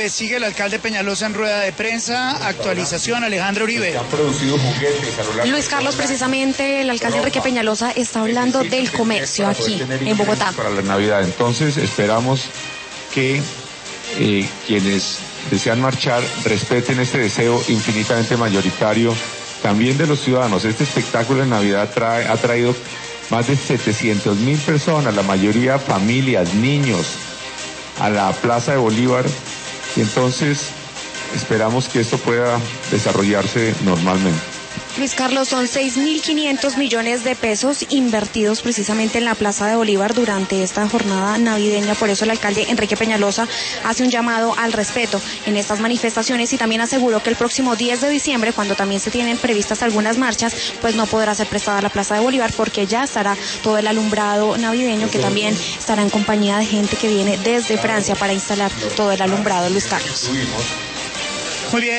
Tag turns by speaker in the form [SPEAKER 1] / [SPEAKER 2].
[SPEAKER 1] Sigue el alcalde Peñalosa en rueda de prensa. Actualización, Alejandro Uribe.
[SPEAKER 2] Han producido juguetes a lo largo
[SPEAKER 3] Luis Carlos, precisamente el alcalde Enrique Peñalosa está hablando del comercio aquí en Bogotá.
[SPEAKER 2] Para la Navidad, entonces esperamos que quienes desean marchar respeten este deseo infinitamente mayoritario también de los ciudadanos. Este espectáculo de Navidad ha traído más de 700.000 personas, la mayoría familias, niños, a la Plaza de Bolívar. Y entonces esperamos que esto pueda desarrollarse normalmente.
[SPEAKER 3] Luis Carlos, son 6.500 millones de pesos invertidos precisamente en la Plaza de Bolívar durante esta jornada navideña. Por eso el alcalde Enrique Peñalosa hace un llamado al respeto en estas manifestaciones y también aseguró que el próximo 10 de diciembre, cuando también se tienen previstas algunas marchas, pues no podrá ser prestada la Plaza de Bolívar porque ya estará todo el alumbrado navideño, que también estará en compañía de gente que viene desde Francia para instalar todo el alumbrado. Luis Carlos.
[SPEAKER 1] Muy bien.